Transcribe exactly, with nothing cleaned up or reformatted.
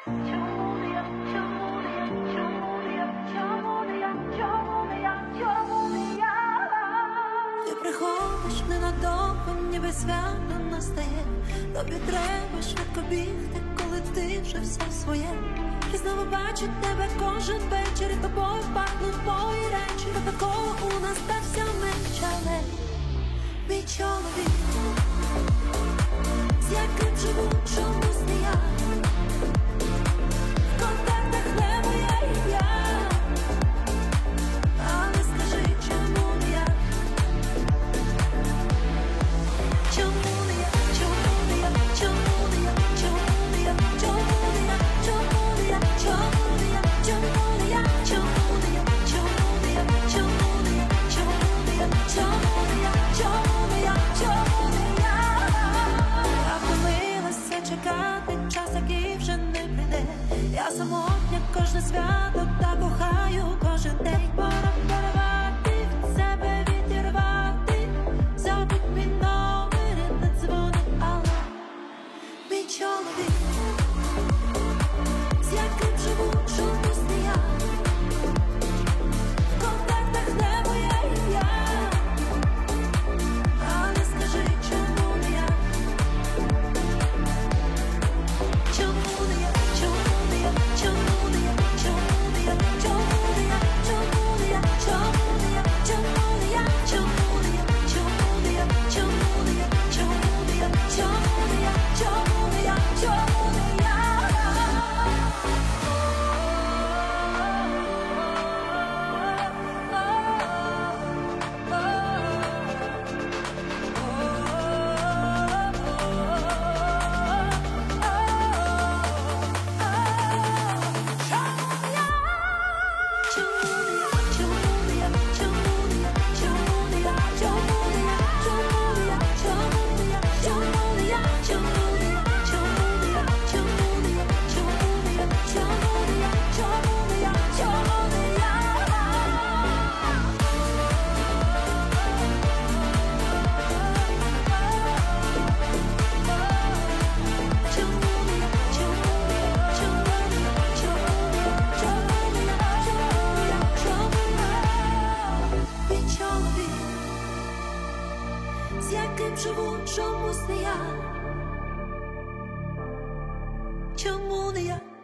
Чому не я? Чому не я? Чому не я? Чому не я? Чому не я? Чому не я? Ти приходиш ненадовго, ніби свято настає. Тобі треба швидко бігти, коли ти вже все своє. І знову бачу тебе кожен вечір, і тобою пахнуть мої речі. До такого у нас так все менше, але мій чоловік, з яким живу, чомусь не я. В контактах не моє ім'я, але скажи, чому не я? Чому не я? Чому не я? Чому не я? Чому не я? Чому не я? Чому не я? Чому не я? Чому не я? Чому не я? Чому не я? Чому не я? Чому не я? Чому не я? Чому не я? Чому не я? Я втомилася чекати час, який вже не прийде. Я самотня кожне свято, та кохаю кожен день. Пора порвати від себе, відірвати. Забудь мій номер і не дзвони, алло. Мій чоловік, з яким живу, чомусь не я. В контактах не моє ім'я, але скажи, чому не я? Чому не я? Чому не я? Чому не я? Чому не я? Чому не я? Чому не я? Чому не я? Чому не я? Чому не я? Чому не я? Чому не я? Чому не я? Чому не я? Чому не я? Чому не я? З яким живу, чомусь не я. Чому не я?